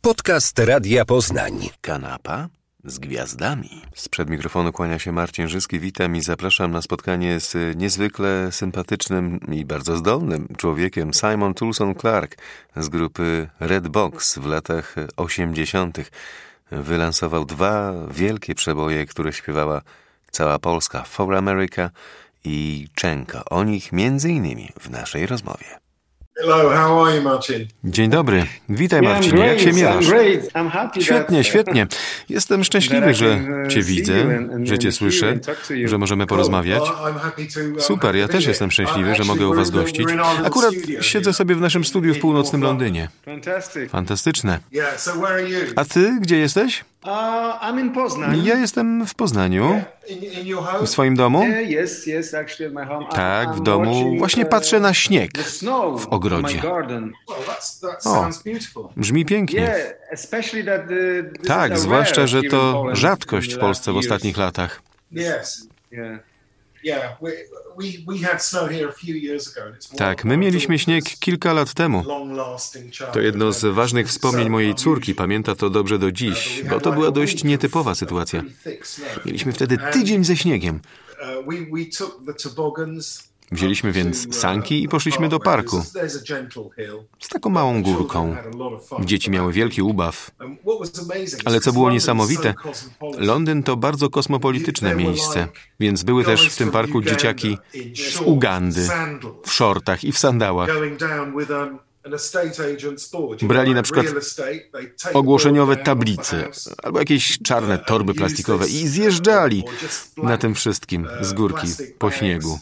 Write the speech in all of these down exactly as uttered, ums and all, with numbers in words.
Podcast Radia Poznań. Kanapa z gwiazdami. Sprzed mikrofonu kłania się Marcin Żyski. Witam i zapraszam na spotkanie z niezwykle sympatycznym i bardzo zdolnym człowiekiem Simon Toulson Clarke z grupy Red Box w latach osiemdziesiątych. Wylansował dwa wielkie przeboje, które śpiewała cała Polska: For America i Czenko. O nich między innymi w naszej rozmowie. Hello, how are you, Marcin? Dzień dobry. Witaj, Marcinie. Jak się miewasz? Świetnie, świetnie. Jestem szczęśliwy, że Cię widzę, że Cię słyszę, że możemy porozmawiać. Super, ja też jestem szczęśliwy, że mogę u Was gościć. Akurat siedzę sobie w naszym studiu w północnym Londynie. Fantastyczne. A Ty gdzie jesteś? Ja jestem w Poznaniu. W swoim domu? Tak, w domu. Właśnie patrzę na śnieg w ogrodzie. O, brzmi pięknie. Tak, zwłaszcza, że to rzadkość w Polsce w ostatnich latach. Tak, my mieliśmy śnieg kilka lat temu. To jedno z ważnych wspomnień mojej córki. Pamięta to dobrze do dziś, bo to była dość nietypowa sytuacja. Mieliśmy wtedy tydzień ze śniegiem. Wzięliśmy więc sanki i poszliśmy do parku z taką małą górką. Dzieci miały wielki ubaw. Ale co było niesamowite, Londyn to bardzo kosmopolityczne miejsce, więc były też w tym parku dzieciaki z Ugandy, w szortach i w sandałach. Brali na przykład ogłoszeniowe tablice albo jakieś czarne torby plastikowe i zjeżdżali na tym wszystkim z górki po śniegu.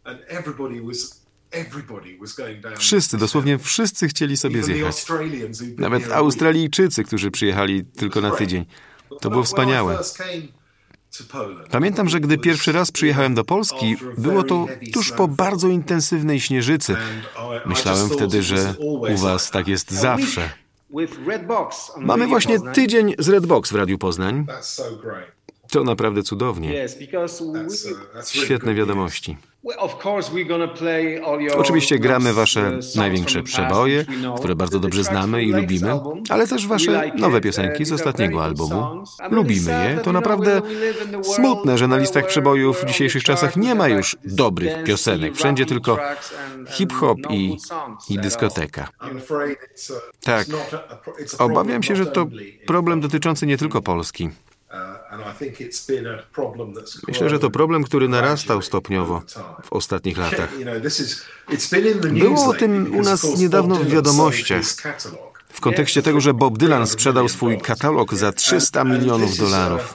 Wszyscy, dosłownie wszyscy chcieli sobie zjechać. Nawet Australijczycy, którzy przyjechali tylko na tydzień. To było wspaniałe. Pamiętam, że gdy pierwszy raz przyjechałem do Polski, było to tuż po bardzo intensywnej śnieżycy. Myślałem wtedy, że u Was tak jest zawsze. Mamy właśnie tydzień z Red Box w Radiu Poznań. To naprawdę cudownie. Świetne wiadomości. Oczywiście gramy Wasze największe przeboje, które bardzo dobrze znamy i lubimy, ale też Wasze nowe piosenki z ostatniego albumu. Lubimy je. To naprawdę smutne, że na listach przebojów w dzisiejszych czasach nie ma już dobrych piosenek. Wszędzie tylko hip-hop i, i dyskoteka. Tak. Obawiam się, że to problem dotyczący nie tylko Polski. Myślę, że to problem, który narastał stopniowo w ostatnich latach. Było o tym u nas niedawno w wiadomościach, w kontekście tego, że Bob Dylan sprzedał swój katalog za trzysta milionów dolarów.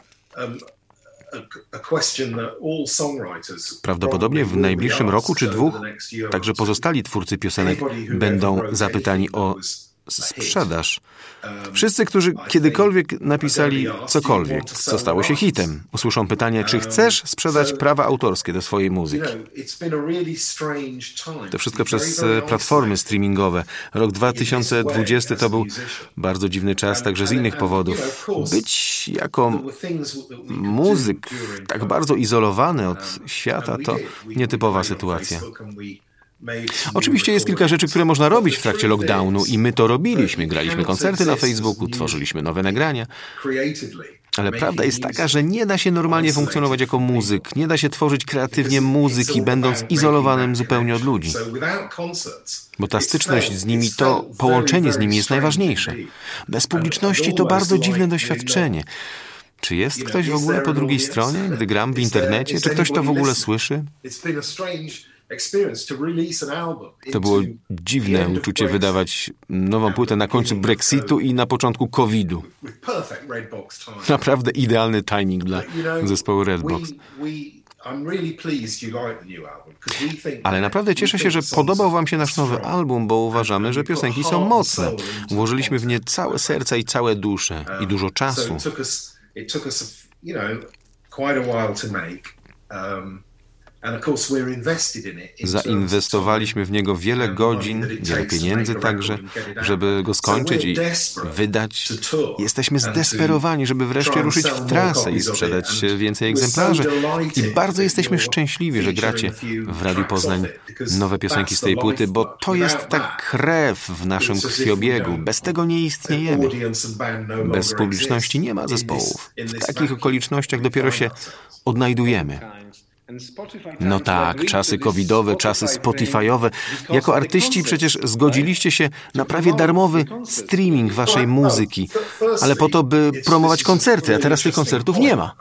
Prawdopodobnie w najbliższym roku czy dwóch także pozostali twórcy piosenek będą zapytani o sprzedaż. Wszyscy, którzy kiedykolwiek napisali cokolwiek, co stało się hitem, usłyszą pytanie, czy chcesz sprzedać prawa autorskie do swojej muzyki. To wszystko przez platformy streamingowe. Rok dwa tysiące dwudziesty to był bardzo dziwny czas, także z innych powodów. Być jako muzyk tak bardzo izolowany od świata, to nietypowa sytuacja. Oczywiście jest kilka rzeczy, które można robić w trakcie lockdownu i my to robiliśmy. Graliśmy koncerty na Facebooku, tworzyliśmy nowe nagrania. Ale prawda jest taka, że nie da się normalnie funkcjonować jako muzyk. Nie da się tworzyć kreatywnie muzyki, będąc izolowanym zupełnie od ludzi. Bo ta styczność z nimi, to połączenie z nimi jest najważniejsze. Bez publiczności to bardzo dziwne doświadczenie. Czy jest ktoś w ogóle po drugiej stronie, gdy gram w internecie? Czy ktoś to w ogóle słyszy? To było dziwne uczucie wydawać nową płytę na końcu Brexitu i na początku kowida. Naprawdę idealny timing dla zespołu Red Box. Ale naprawdę cieszę się, że podobał Wam się nasz nowy album, bo uważamy, że piosenki są mocne. Włożyliśmy w nie całe serca i całe dusze i dużo czasu. Zainwestowaliśmy w niego wiele godzin, wiele pieniędzy także, żeby go skończyć i wydać. Jesteśmy zdesperowani, żeby wreszcie ruszyć w trasę i sprzedać więcej egzemplarzy. I bardzo jesteśmy szczęśliwi, że gracie w Radiu Poznań nowe piosenki z tej płyty, bo to jest ta krew w naszym krwiobiegu. Bez tego nie istniejemy. Bez publiczności nie ma zespołów. W takich okolicznościach dopiero się odnajdujemy. No tak, czasy covidowe, czasy spotifyowe. Jako artyści przecież zgodziliście się na prawie darmowy streaming waszej muzyki, ale po to, by promować koncerty, a teraz tych koncertów nie ma.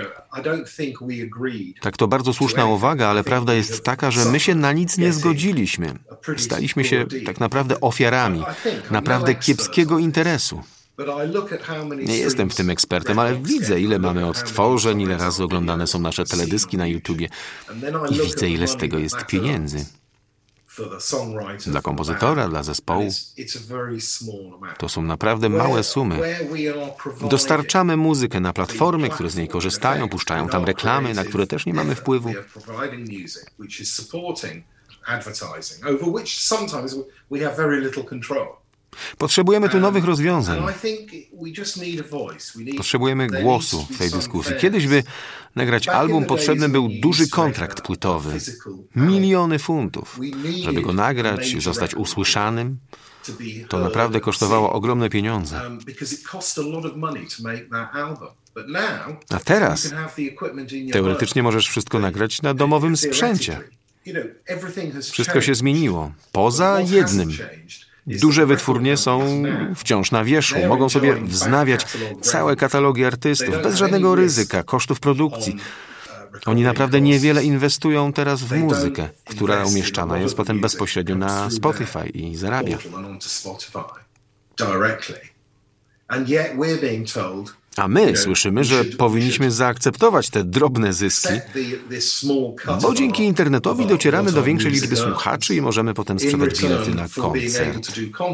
Tak, to bardzo słuszna uwaga, ale prawda jest taka, że my się na nic nie zgodziliśmy. Staliśmy się tak naprawdę ofiarami naprawdę kiepskiego interesu. Nie jestem w tym ekspertem, ale widzę, ile mamy odtworzeń, ile razy oglądane są nasze teledyski na YouTubie i widzę, ile z tego jest pieniędzy. Dla kompozytora, dla zespołu. To są naprawdę małe sumy. Dostarczamy muzykę na platformy, które z niej korzystają, puszczają tam reklamy, na które też nie mamy wpływu. Potrzebujemy tu nowych rozwiązań. Potrzebujemy głosu w tej dyskusji. Kiedyś, by nagrać album, potrzebny był duży kontrakt płytowy. Miliony funtów. Żeby go nagrać, zostać usłyszanym, to naprawdę kosztowało ogromne pieniądze. A teraz teoretycznie możesz wszystko nagrać na domowym sprzęcie. Wszystko się zmieniło. Poza jednym. Duże wytwórnie są wciąż na wierzchu. Mogą sobie wznawiać całe katalogi artystów bez żadnego ryzyka, kosztów produkcji. Oni naprawdę niewiele inwestują teraz w muzykę, która umieszczana jest potem bezpośrednio na Spotify i zarabia. A my słyszymy, że powinniśmy zaakceptować te drobne zyski, bo dzięki internetowi docieramy do większej liczby słuchaczy i możemy potem sprzedać bilety na koncert.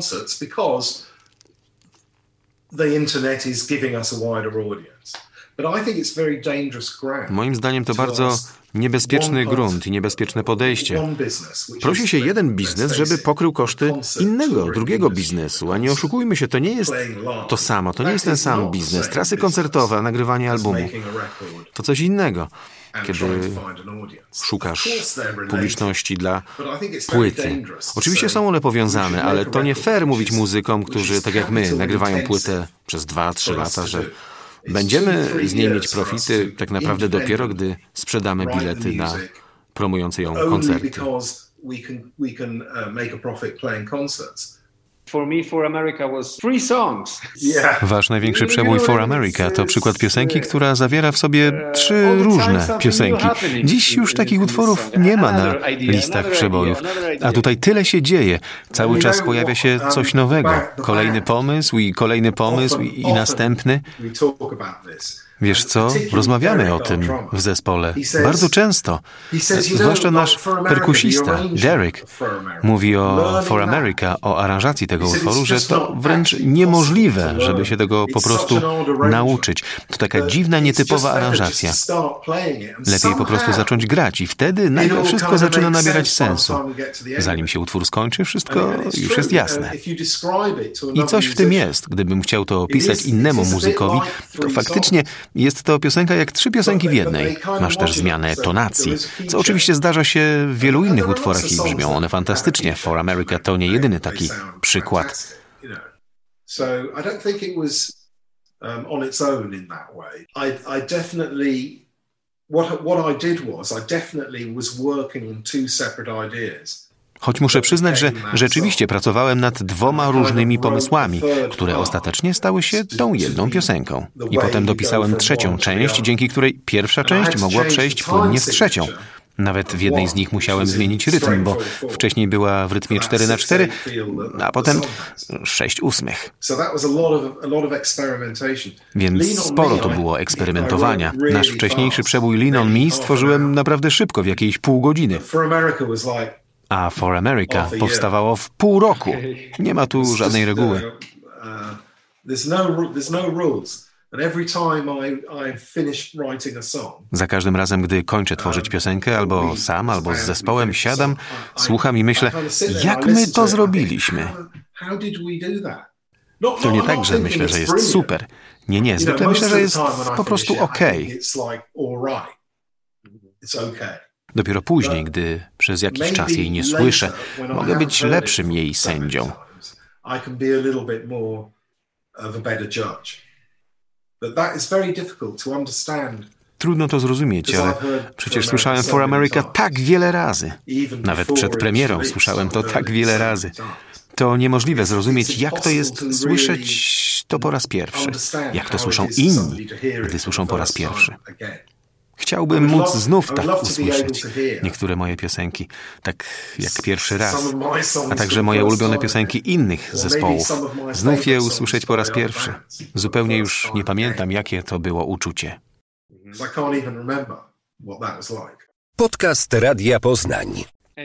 Moim zdaniem to bardzo niebezpieczny grunt i niebezpieczne podejście. Prosi się jeden biznes, żeby pokrył koszty innego, drugiego biznesu, a nie oszukujmy się, to nie jest to samo, to nie jest ten sam biznes. Trasy koncertowe, nagrywanie albumu, to coś innego. Kiedy szukasz publiczności dla płyty. Oczywiście są one powiązane, ale to nie fair mówić muzykom, którzy, tak jak my, nagrywają płytę przez dwa, trzy lata, że będziemy z niej mieć profity tak naprawdę dopiero, gdy sprzedamy bilety na promujące ją koncerty. Wasz największy przebój For America to przykład piosenki, która zawiera w sobie trzy różne piosenki. Dziś już takich utworów nie ma na listach przebojów, a tutaj tyle się dzieje. Cały czas pojawia się coś nowego. Kolejny pomysł i kolejny pomysł i, i następny. Wiesz co? Rozmawiamy o tym w zespole bardzo często. Zwłaszcza nasz perkusista, Derek, mówi o For America, o aranżacji tego utworu, że to wręcz niemożliwe, żeby się tego po prostu nauczyć. To taka dziwna, nietypowa aranżacja. Lepiej po prostu zacząć grać i wtedy nagle wszystko zaczyna nabierać sensu. Zanim się utwór skończy, wszystko już jest jasne. I coś w tym jest. Gdybym chciał to opisać innemu muzykowi, to faktycznie jest to piosenka jak trzy piosenki w jednej. Masz też zmianę tonacji, co oczywiście zdarza się w wielu innych utworach i brzmią one fantastycznie. For America to nie jedyny taki przykład. Choć muszę przyznać, że rzeczywiście pracowałem nad dwoma różnymi pomysłami, które ostatecznie stały się tą jedną piosenką. I potem dopisałem trzecią część, dzięki której pierwsza część mogła przejść płynnie w trzecią. Nawet w jednej z nich musiałem zmienić rytm, bo wcześniej była w rytmie cztery na cztery, a potem sześć ósmych. Więc sporo to było eksperymentowania. Nasz wcześniejszy przebój Lean on Me stworzyłem naprawdę szybko, w jakiejś pół godziny. A For America powstawało w pół roku. Nie ma tu żadnej reguły. Za każdym razem, gdy kończę tworzyć piosenkę, albo sam, albo z zespołem, siadam, słucham i myślę, jak my to zrobiliśmy? To nie tak, że myślę, że jest super. Nie, nie, zwykle myślę, że jest po prostu okej. Dopiero później, gdy przez jakiś czas jej nie słyszę, mogę być lepszym jej sędzią. Trudno to zrozumieć, ale przecież słyszałem For America tak wiele razy. Nawet przed premierą słyszałem to tak wiele razy. To niemożliwe zrozumieć, jak to jest słyszeć to po raz pierwszy. Jak to słyszą inni, gdy słyszą po raz pierwszy. Chciałbym móc znów tak usłyszeć niektóre moje piosenki, tak jak pierwszy raz, a także moje ulubione piosenki innych zespołów. Znów je usłyszeć po raz pierwszy. Zupełnie już nie pamiętam, jakie to było uczucie. Podcast Radia Poznań.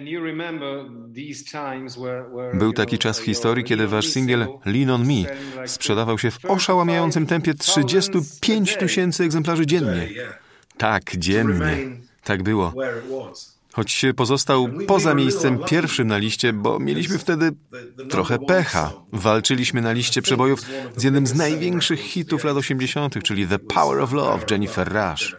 Był taki czas w historii, kiedy wasz singiel Lean on Me sprzedawał się w oszałamiającym tempie trzydzieści pięć tysięcy egzemplarzy dziennie. Tak, dziennie. Tak było. Choć pozostał poza miejscem pierwszym na liście, bo mieliśmy wtedy trochę pecha. Walczyliśmy na liście przebojów z jednym z największych hitów lat osiemdziesiątych, czyli The Power of Love, Jennifer Rush.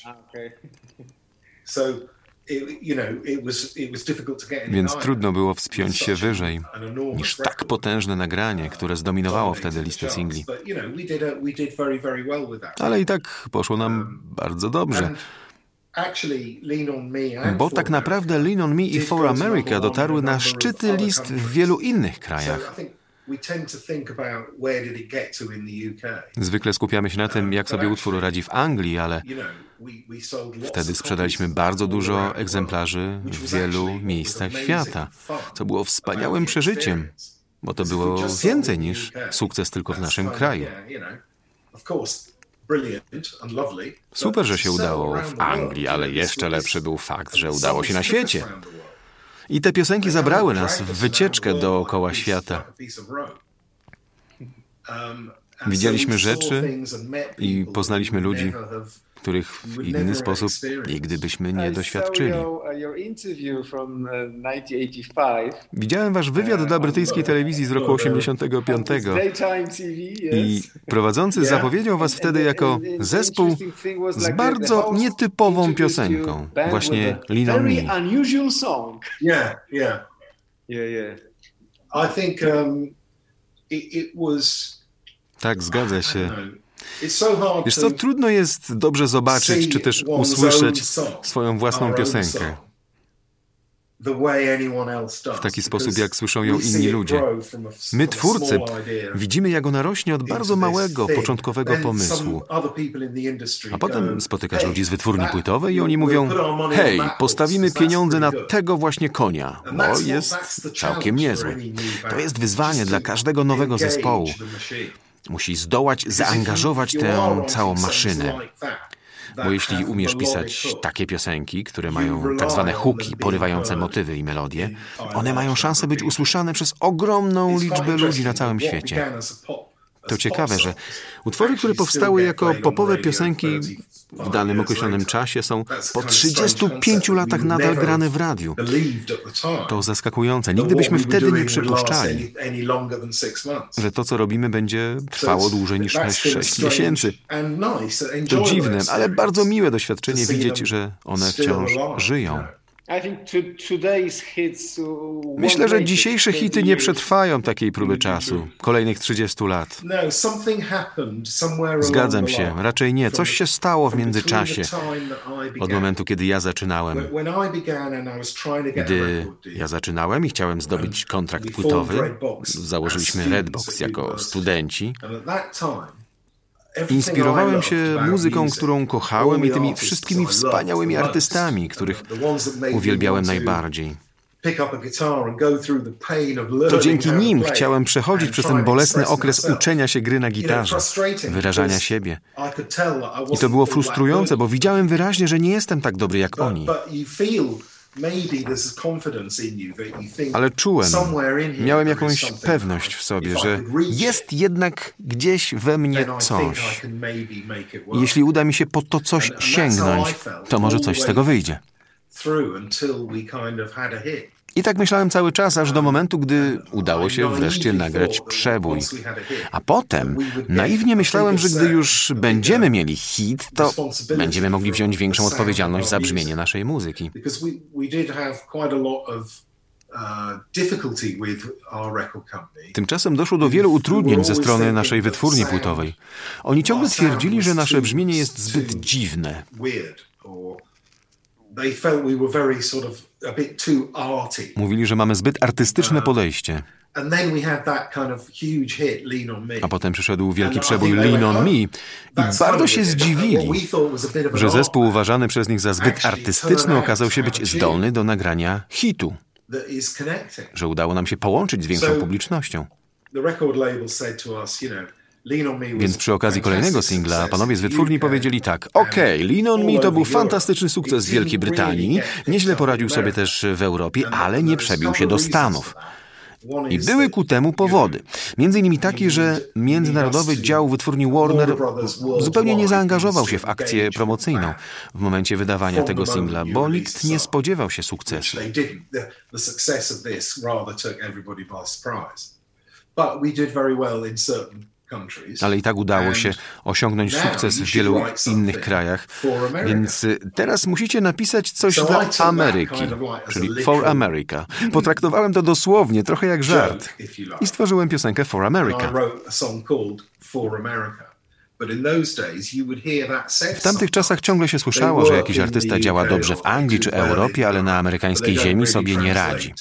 Więc trudno było wspiąć się wyżej niż tak potężne nagranie, które zdominowało wtedy listę singli. Ale i tak poszło nam bardzo dobrze. Bo tak naprawdę Lean on Me i For America dotarły na szczyty list w wielu innych krajach. Zwykle skupiamy się na tym, jak sobie utwór radzi w Anglii, ale wtedy sprzedaliśmy bardzo dużo egzemplarzy w wielu miejscach świata, co było wspaniałym przeżyciem, bo to było więcej niż sukces tylko w naszym kraju. Super, że się udało w Anglii, ale jeszcze lepszy był fakt, że udało się na świecie. I te piosenki zabrały nas w wycieczkę dookoła świata. Widzieliśmy rzeczy i poznaliśmy ludzi, których w inny sposób nigdy byśmy nie doświadczyli. Widziałem wasz wywiad dla brytyjskiej telewizji z roku osiemdziesiątego piątego i prowadzący zapowiedział was wtedy jako zespół z bardzo nietypową piosenką, właśnie Lean on Me. Yeah, yeah. Yeah, yeah. I think um, it, it was... Tak, zgadza się. Wiesz co, trudno jest dobrze zobaczyć, czy też usłyszeć swoją własną piosenkę w taki sposób, jak słyszą ją inni ludzie. My, twórcy, widzimy, jak ona rośnie od bardzo małego, początkowego pomysłu. A potem spotykasz ludzi z wytwórni płytowej i oni mówią: hej, postawimy pieniądze na tego właśnie konia, bo jest całkiem niezły. To jest wyzwanie dla każdego nowego zespołu. Musi zdołać zaangażować tę całą maszynę. Bo jeśli umiesz pisać takie piosenki, które mają tak zwane hooki, porywające motywy i melodie, one mają szansę być usłyszane przez ogromną liczbę ludzi na całym świecie. To ciekawe, że utwory, które powstały jako popowe piosenki w danym określonym czasie, są po trzydziestu pięciu latach nadal grane w radiu. To zaskakujące. Nigdy byśmy wtedy nie przypuszczali, że to, co robimy, będzie trwało dłużej niż sześć miesięcy. To dziwne, ale bardzo miłe doświadczenie widzieć, że one wciąż żyją. Myślę, że dzisiejsze hity nie przetrwają takiej próby czasu, kolejnych trzydziestu lat. Zgadzam się, raczej nie. Coś się stało w międzyczasie, od momentu, kiedy ja zaczynałem. Gdy ja zaczynałem i chciałem zdobyć kontrakt płytowy, założyliśmy Redbox jako studenci. Inspirowałem się muzyką, którą kochałem i tymi wszystkimi wspaniałymi artystami, których uwielbiałem najbardziej. To dzięki nim chciałem przechodzić przez ten bolesny okres uczenia się gry na gitarze, wyrażania siebie. I to było frustrujące, bo widziałem wyraźnie, że nie jestem tak dobry jak oni. Ale czułem, miałem jakąś pewność w sobie, że jest jednak gdzieś we mnie coś. I jeśli uda mi się po to coś sięgnąć, to może coś z tego wyjdzie. I tak myślałem cały czas, aż do momentu, gdy udało się wreszcie nagrać przebój. A potem naiwnie myślałem, że gdy już będziemy mieli hit, to będziemy mogli wziąć większą odpowiedzialność za brzmienie naszej muzyki. Tymczasem doszło do wielu utrudnień ze strony naszej wytwórni płytowej. Oni ciągle twierdzili, że nasze brzmienie jest zbyt dziwne. Mówili, że mamy zbyt artystyczne podejście. A potem przyszedł wielki przebój Lean on Me i bardzo się zdziwili, że zespół uważany przez nich za zbyt artystyczny okazał się być zdolny do nagrania hitu, że udało nam się połączyć z większą publicznością. Więc przy okazji kolejnego singla panowie z wytwórni powiedzieli tak: okej, okay, Lean on Me to był fantastyczny sukces w Wielkiej Brytanii, nieźle poradził sobie też w Europie, ale nie przebił się do Stanów. I były ku temu powody. Między innymi taki, że międzynarodowy dział wytwórni Warner zupełnie nie zaangażował się w akcję promocyjną w momencie wydawania tego singla, bo nikt nie spodziewał się sukcesu. Ale i tak udało się osiągnąć sukces w wielu innych krajach, więc teraz musicie napisać coś dla Ameryki, czyli For America. Potraktowałem to dosłownie, trochę jak żart. I stworzyłem piosenkę For America. W tamtych czasach ciągle się słyszało, że jakiś artysta działa dobrze w Anglii czy Europie, ale na amerykańskiej ziemi sobie nie radzi.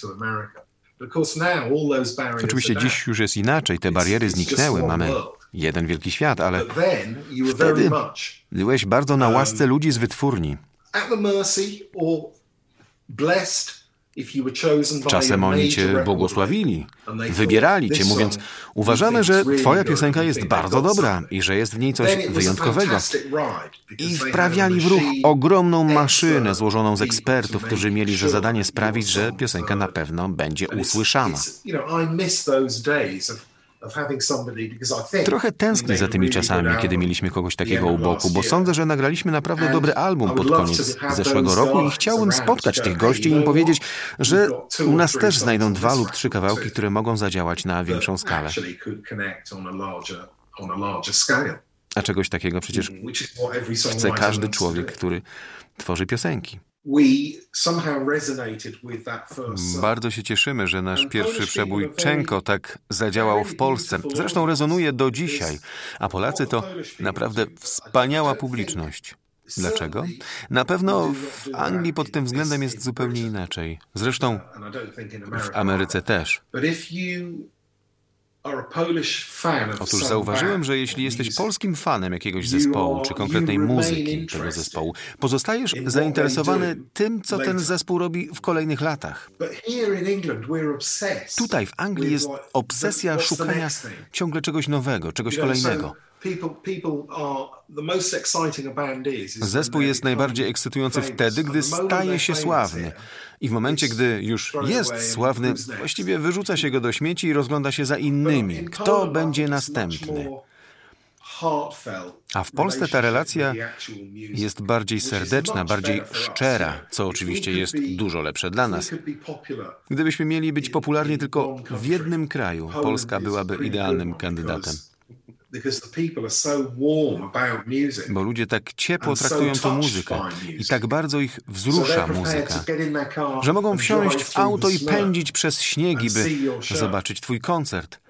Oczywiście dziś już jest inaczej, te bariery zniknęły, mamy jeden wielki świat, ale wtedy byłeś bardzo na łasce ludzi z wytwórni. Czasem oni cię błogosławili, wybierali cię, mówiąc: uważamy, że twoja piosenka jest bardzo dobra i że jest w niej coś wyjątkowego. I wprawiali w ruch ogromną maszynę złożoną z ekspertów, którzy mieli za zadanie sprawić, że piosenka na pewno będzie usłyszana. Trochę tęsknię za tymi czasami, kiedy mieliśmy kogoś takiego u boku, bo sądzę, że nagraliśmy naprawdę dobry album pod koniec zeszłego roku i chciałbym spotkać tych gości i im powiedzieć, że u nas też znajdą dwa lub trzy kawałki, które mogą zadziałać na większą skalę. A czegoś takiego przecież chce każdy człowiek, który tworzy piosenki. Bardzo się cieszymy, że nasz pierwszy przebój Czenko tak zadziałał w Polsce. Zresztą rezonuje do dzisiaj, a Polacy to naprawdę wspaniała publiczność. Dlaczego? Na pewno w Anglii pod tym względem jest zupełnie inaczej. Zresztą w Ameryce też. Otóż zauważyłem, że jeśli jesteś polskim fanem jakiegoś zespołu, czy konkretnej muzyki tego zespołu, pozostajesz zainteresowany tym, co ten zespół robi w kolejnych latach. Tutaj w Anglii jest obsesja szukania ciągle czegoś nowego, czegoś kolejnego. Zespół jest najbardziej ekscytujący wtedy, gdy staje się sławny. I w momencie, gdy już jest sławny, właściwie wyrzuca się go do śmieci i rozgląda się za innymi. Kto będzie następny? A w Polsce ta relacja jest bardziej serdeczna, bardziej szczera, co oczywiście jest dużo lepsze dla nas. Gdybyśmy mieli być popularni tylko w jednym kraju, Polska byłaby idealnym kandydatem. Bo ludzie tak ciepło traktują tę muzykę i tak bardzo ich wzrusza muzyka, że mogą wsiąść w auto i pędzić przez śniegi, by zobaczyć twój koncert.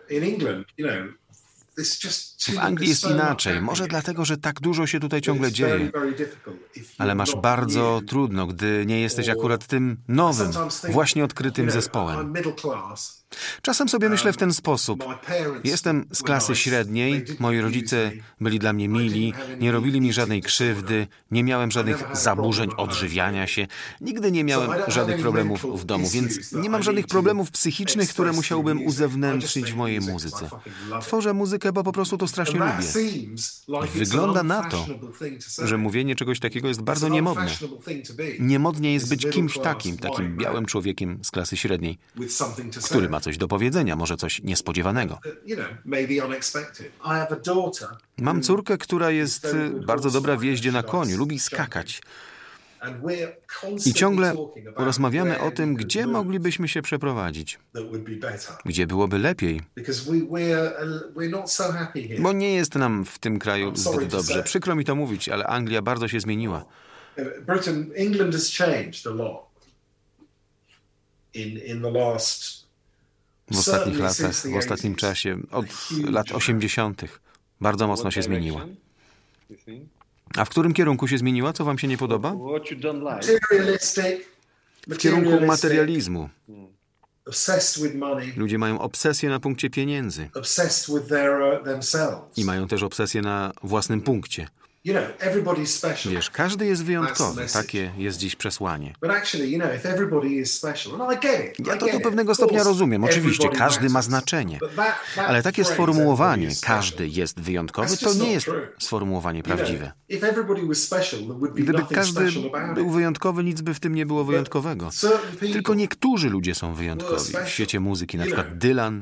W Anglii jest inaczej, może dlatego, że tak dużo się tutaj ciągle dzieje. Ale masz bardzo trudno, gdy nie jesteś akurat tym nowym, właśnie odkrytym zespołem. Czasem sobie myślę w ten sposób. Jestem z klasy średniej, moi rodzice byli dla mnie mili, nie robili mi żadnej krzywdy, nie miałem żadnych zaburzeń odżywiania się, nigdy nie miałem żadnych problemów w domu, więc nie mam żadnych problemów psychicznych, które musiałbym uzewnętrznić w mojej muzyce. Tworzę muzykę, bo po prostu to strasznie lubię. Wygląda na to, że mówienie czegoś takiego jest bardzo niemodne. Niemodnie jest być kimś takim, takim białym człowiekiem z klasy średniej, który ma coś do powiedzenia, może coś niespodziewanego. Mam córkę, która jest bardzo dobra w jeździe na koniu, lubi skakać. I ciągle rozmawiamy o tym, gdzie moglibyśmy się przeprowadzić, gdzie byłoby lepiej, bo nie jest nam w tym kraju zbyt dobrze. Przykro mi to mówić, ale Anglia bardzo się zmieniła. Britain, England has changed a lot in in the last w ostatnich latach, w ostatnim czasie, od lat osiemdziesiątych. Bardzo mocno się zmieniła. A w którym kierunku się zmieniła? Co wam się nie podoba? W kierunku materializmu. Ludzie mają obsesję na punkcie pieniędzy. I mają też obsesję na własnym punkcie. Wiesz, każdy jest wyjątkowy. Takie jest dziś przesłanie. Ja to do pewnego stopnia rozumiem. Oczywiście, każdy ma znaczenie. Ale takie sformułowanie, każdy jest wyjątkowy, to nie jest sformułowanie prawdziwe. Gdyby każdy był wyjątkowy, nic by w tym nie było wyjątkowego. Tylko niektórzy ludzie są wyjątkowi. W świecie muzyki, na przykład Dylan,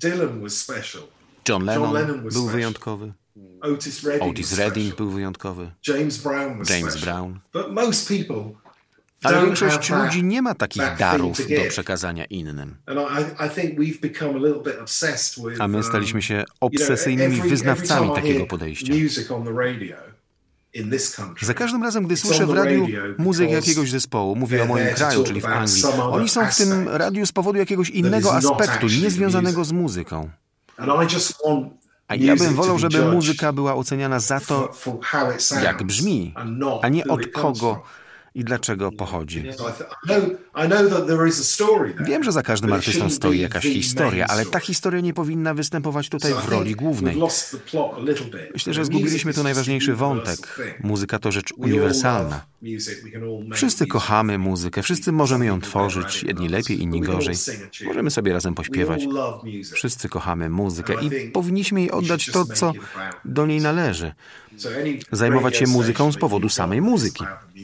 John Lennon był wyjątkowy. Otis Redding, Otis Redding był wyjątkowy. James Brown, was James special. Brown. But most people Ale większość ludzi nie ma takich darów do przekazania innym. A my staliśmy się obsesyjnymi wyznawcami takiego podejścia. Za każdym razem, gdy słyszę w radiu muzykę jakiegoś zespołu, mówię o moim kraju, czyli w Anglii, oni są w tym radiu z powodu jakiegoś innego aspektu, niezwiązanego z muzyką. A ja bym wolał, żeby muzyka była oceniana za to, jak brzmi, a nie od kogo i dlaczego pochodzi. Wiem, że za każdym artystą stoi jakaś historia, ale ta historia nie powinna występować tutaj w roli głównej. Myślę, że zgubiliśmy tu najważniejszy wątek. Muzyka to rzecz uniwersalna. Wszyscy kochamy muzykę, wszyscy możemy ją tworzyć, jedni lepiej, inni gorzej. Możemy sobie razem pośpiewać. Wszyscy kochamy muzykę i powinniśmy jej oddać to, co do niej należy. Zajmować się muzyką z powodu samej muzyki.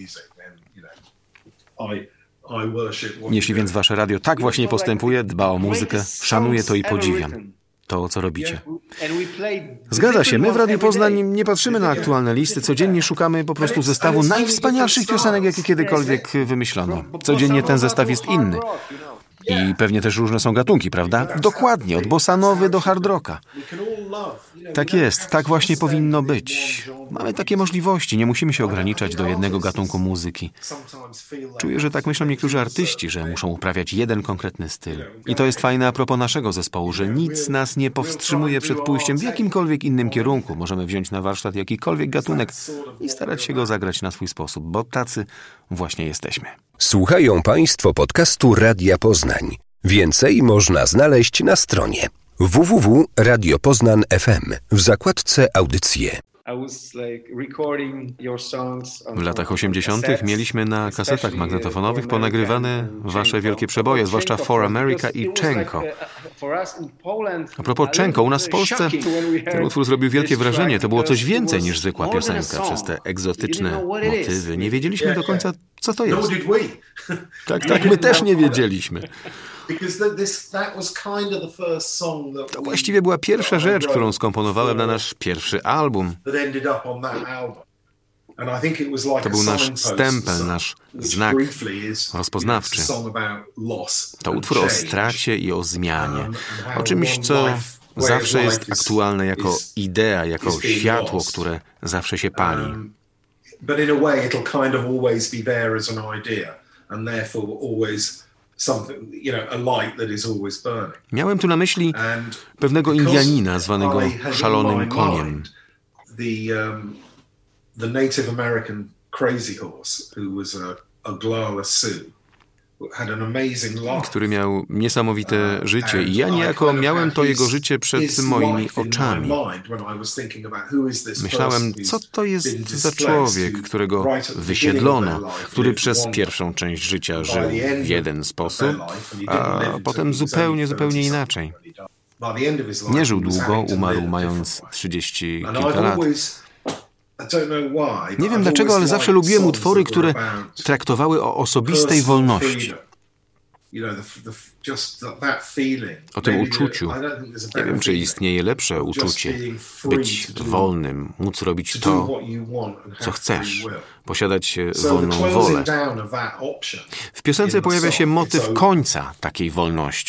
Jeśli więc wasze radio tak właśnie postępuje, dba o muzykę, szanuję to i podziwiam to, co robicie. Zgadza się, my w Radiu Poznań nie patrzymy na aktualne listy, codziennie szukamy po prostu zestawu najwspanialszych piosenek, jakie kiedykolwiek wymyślono. Codziennie ten zestaw jest inny. I pewnie też różne są gatunki, prawda? Dokładnie, od bossanowy do hard rocka. Tak jest, tak właśnie powinno być. Mamy takie możliwości, nie musimy się ograniczać do jednego gatunku muzyki. Czuję, że tak myślą niektórzy artyści, że muszą uprawiać jeden konkretny styl. I to jest fajne a propos naszego zespołu, że nic nas nie powstrzymuje przed pójściem w jakimkolwiek innym kierunku. Możemy wziąć na warsztat jakikolwiek gatunek i starać się go zagrać na swój sposób, bo tacy właśnie jesteśmy. Słuchają Państwo podcastu Radia Poznań. Więcej można znaleźć na stronie w w w kropka radio poznań kropka f m w zakładce Audycje. W latach osiemdziesiątych mieliśmy na kasetach magnetofonowych ponagrywane wasze wielkie przeboje, zwłaszcza For America i Czenko. A propos Czenko, u nas w Polsce ten utwór zrobił wielkie wrażenie. To było coś więcej niż zwykła piosenka. Przez te egzotyczne motywy nie wiedzieliśmy do końca, co to jest. Tak, tak, my też nie wiedzieliśmy. To właściwie była pierwsza rzecz, którą skomponowałem na nasz pierwszy album. To był nasz stempel, nasz znak rozpoznawczy. To utwór o stracie i o zmianie. O czymś, co zawsze jest aktualne jako idea, jako światło, które zawsze się pali. Miałem tu na myśli pewnego Indianina zwanego szalonym koniem. który miał niesamowite życie i ja niejako miałem to jego życie przed moimi oczami. Myślałem, co to jest za człowiek, którego wysiedlono, który przez pierwszą część życia żył w jeden sposób, a potem zupełnie, zupełnie inaczej. Nie żył długo, umarł mając trzydzieści kilka lat. Nie wiem dlaczego, ale zawsze lubiłem utwory, które traktowały o osobistej wolności. O tym uczuciu. Nie wiem, czy istnieje lepsze uczucie. Być wolnym, móc robić to, co chcesz. Posiadać wolną wolę. W piosence pojawia się motyw końca takiej wolności.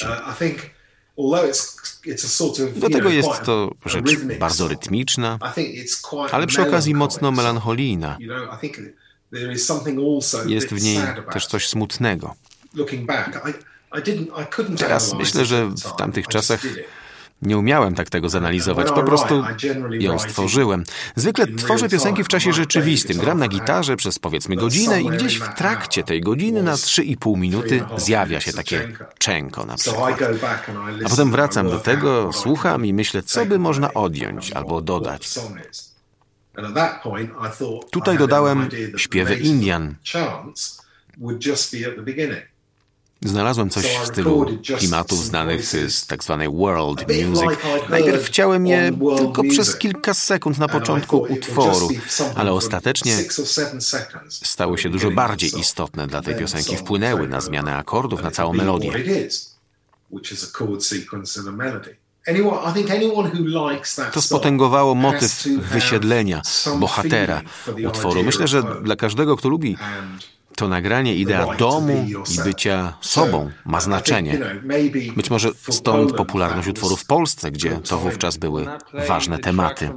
Do tego jest to rzecz bardzo rytmiczna, ale przy okazji mocno melancholijna. Jest w niej też coś smutnego. Teraz myślę, że w tamtych czasach nie umiałem tak tego zanalizować, po prostu ją stworzyłem. Zwykle tworzę piosenki w czasie rzeczywistym. Gram na gitarze przez powiedzmy godzinę i gdzieś w trakcie tej godziny na trzy i pół minuty zjawia się takie częko na przykład. A potem wracam do tego, słucham i myślę, co by można odjąć albo dodać. Tutaj dodałem śpiewy Indian. Znalazłem coś w stylu klimatów znanych z tak zwanej world music. Najpierw chciałem je tylko przez kilka sekund na początku utworu, ale ostatecznie stały się dużo bardziej istotne dla tej piosenki. Wpłynęły na zmianę akordów, na całą melodię. To spotęgowało motyw wysiedlenia, bohatera utworu. Myślę, że dla każdego, kto lubi to nagranie, idea domu i bycia sobą ma znaczenie. Być może stąd popularność utworów w Polsce, gdzie to wówczas były ważne tematy.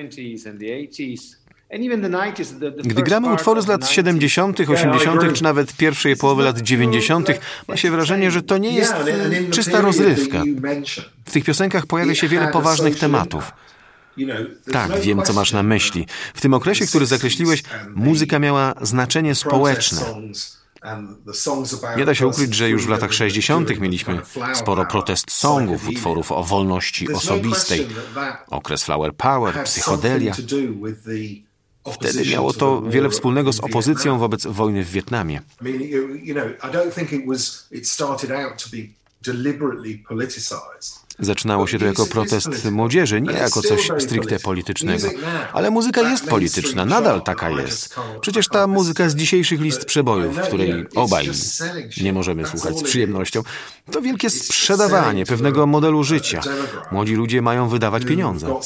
Gdy gramy utwory z lat siedemdziesiątych, osiemdziesiątych czy nawet pierwszej połowy lat dziewięćdziesiątych, ma się wrażenie, że to nie jest czysta rozrywka. W tych piosenkach pojawia się wiele poważnych tematów. Tak, wiem, co masz na myśli. W tym okresie, który zakreśliłeś, muzyka miała znaczenie społeczne. Nie da się ukryć, że już w latach sześćdziesiątych mieliśmy sporo protest songów, utworów o wolności osobistej. Okres Flower Power, psychodelia. Wtedy miało to wiele wspólnego z opozycją wobec wojny w Wietnamie. Zaczynało się to jako protest młodzieży, nie jako coś stricte politycznego. Ale muzyka jest polityczna, nadal taka jest. Przecież ta muzyka z dzisiejszych list przebojów, której obaj nie możemy słuchać z przyjemnością, to wielkie sprzedawanie pewnego modelu życia. Młodzi ludzie mają wydawać pieniądze.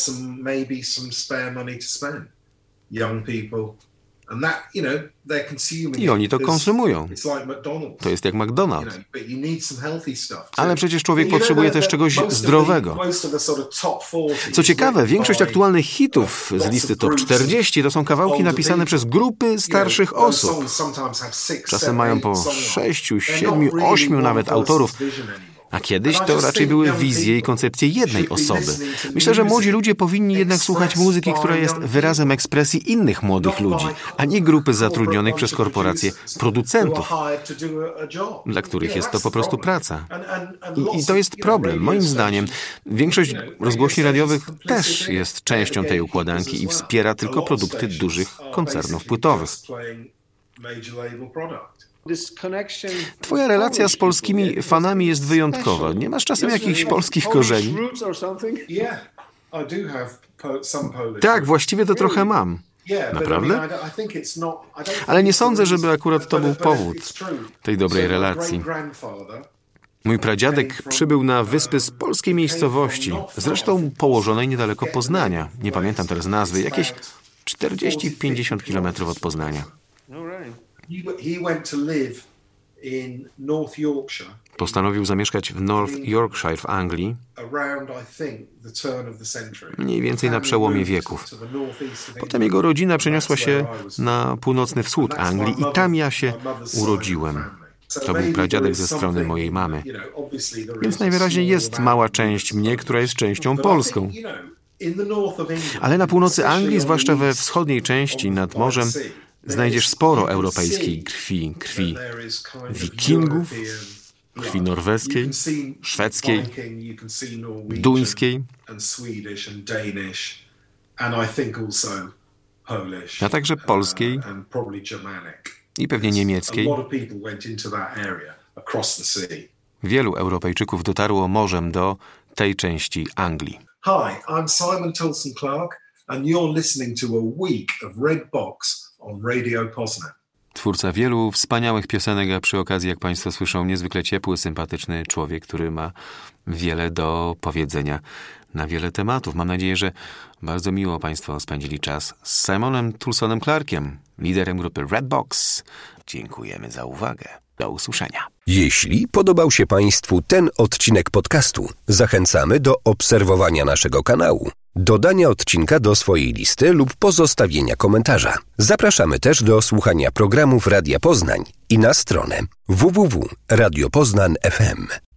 I oni to konsumują. To jest jak McDonald's. Ale przecież człowiek potrzebuje też czegoś zdrowego. Co ciekawe, większość aktualnych hitów z listy top czterdzieści to są kawałki napisane przez grupy starszych osób. Czasem mają po sześciu, siedmiu, ośmiu nawet autorów. A kiedyś to raczej były wizje i koncepcje jednej osoby. Myślę, że młodzi ludzie powinni jednak słuchać muzyki, która jest wyrazem ekspresji innych młodych ludzi, a nie grupy zatrudnionych przez korporacje producentów, dla których jest to po prostu praca. I, i to jest problem. Moim zdaniem większość rozgłośni radiowych też jest częścią tej układanki i wspiera tylko produkty dużych koncernów płytowych. Twoja relacja z polskimi fanami jest wyjątkowa. Nie masz czasem jakichś polskich korzeni? Tak, właściwie to trochę mam. Naprawdę? Ale nie sądzę, żeby akurat to był powód tej dobrej relacji. Mój pradziadek przybył na wyspy z polskiej miejscowości, zresztą położonej niedaleko Poznania. Nie pamiętam teraz nazwy, jakieś czterdzieści pięćdziesiąt kilometrów od Poznania. Postanowił zamieszkać w North Yorkshire w Anglii mniej więcej na przełomie wieków. Potem jego rodzina przeniosła się na północny wschód Anglii i tam ja się urodziłem. To był pradziadek ze strony mojej mamy. Więc najwyraźniej jest mała część mnie, która jest częścią polską. Ale na północy Anglii, zwłaszcza we wschodniej części nad morzem, znajdziesz sporo europejskiej krwi, krwi wikingów, krwi norweskiej, szwedzkiej, duńskiej, a także polskiej i pewnie niemieckiej. Wielu Europejczyków dotarło morzem do tej części Anglii. Hi, I'm Simon Tolson Clark and you're listening to a week of Red Box on Radio Poznan. Twórca wielu wspaniałych piosenek, a przy okazji, jak Państwo słyszą, niezwykle ciepły, sympatyczny człowiek, który ma wiele do powiedzenia na wiele tematów. Mam nadzieję, że bardzo miło Państwo spędzili czas z Simonem Tulsonem Clarkiem, liderem grupy Red Box. Dziękujemy za uwagę. Do usłyszenia. Jeśli podobał się Państwu ten odcinek podcastu, zachęcamy do obserwowania naszego kanału, dodania odcinka do swojej listy lub pozostawienia komentarza. Zapraszamy też do słuchania programów Radia Poznań i na stronę w w w kropka radio poznan kropka f m.